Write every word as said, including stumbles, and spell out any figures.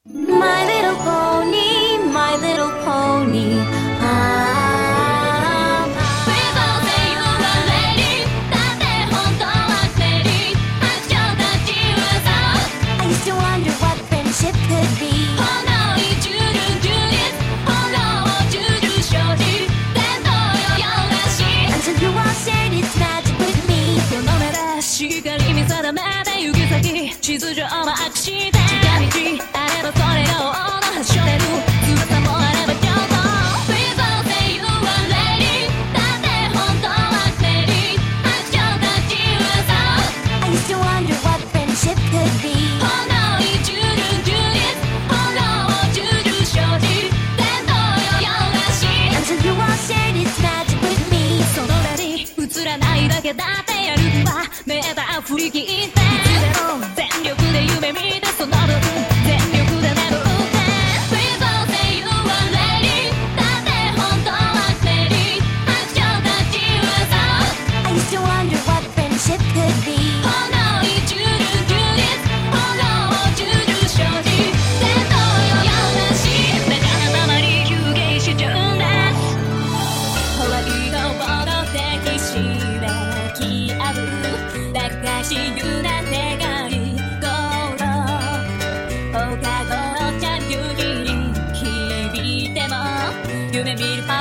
My little pony, my little pony. Ah, Please don't say you are lady. だって本当はレディ。白鳥たちはさ I used to wonder what friendship could be. ほのいジュルジュリスほのジュルショジ伝統よよらしい Until you all shared its magic with me. この目でしっかり見定めて行き先地図上のアクシデント近道あればそれが王の端折れる翼もあれば上等 Please don't say you are lady だって本当はレディ白鳥たちはさ I used to wonder what friendship could be. ほのいジュルジュリスほのジュルショジ伝統よよらしい Until you all shared its magic with me. そのレディ映らないだけだってやるんはメーター振り切っていつでも全力で夢見てその分全力で眠って Please don't say you are lady だって本当はレディ白鳥たちはさ I used to wonder what friendship could be. ほのいジュルジュリスほのジュルショジ伝統よよらしいだからたまに休憩しちゃうんです終わりのものできしめき合うだがしゆな願い心放課後のチャンピオンに響いても夢見る